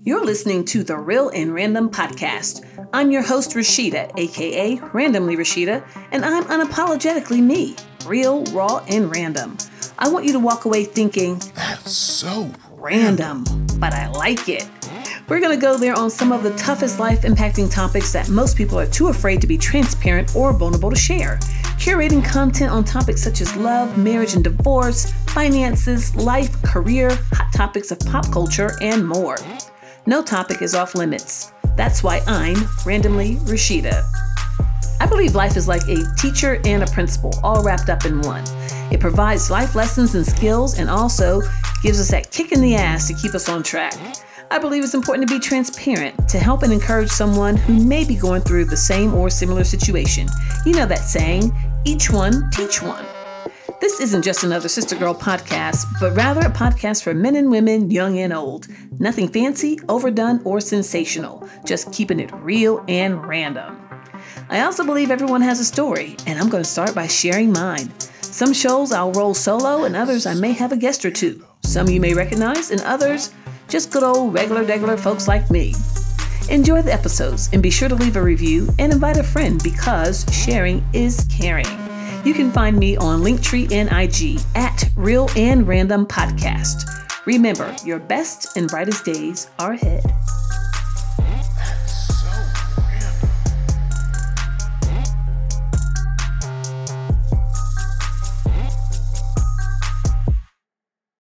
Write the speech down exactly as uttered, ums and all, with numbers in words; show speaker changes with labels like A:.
A: You're listening to the Real and Random Podcast. I'm your host, Rashida, aka Randomly Rashida, and I'm unapologetically me, real, raw, and random. I want you to walk away thinking,
B: that's so
A: random, but I like it. We're going to go there on some of the toughest life-impacting topics that most people are too afraid to be transparent or vulnerable to share. Curating content on topics such as love, marriage and divorce, finances, life, career, hot topics of pop culture, and more. No topic is off limits. That's why I'm Randomly Rashida. I believe life is like a teacher and a principal, all wrapped up in one. It provides life lessons and skills and also gives us that kick in the ass to keep us on track. I believe it's important to be transparent to help and encourage someone who may be going through the same or similar situation. You know that saying, each one, teach one. This isn't just another Sister Girl podcast, but rather a podcast for men and women, young and old. Nothing fancy, overdone, or sensational. Just keeping it real and random. I also believe everyone has a story, and I'm going to start by sharing mine. Some shows I'll roll solo, and others I may have a guest or two. Some you may recognize, and others just good old regular, regular folks like me. Enjoy the episodes, and be sure to leave a review and invite a friend because sharing is caring. You can find me on Linktree and I G at Real and Random Podcast. Remember, your best and brightest days are ahead.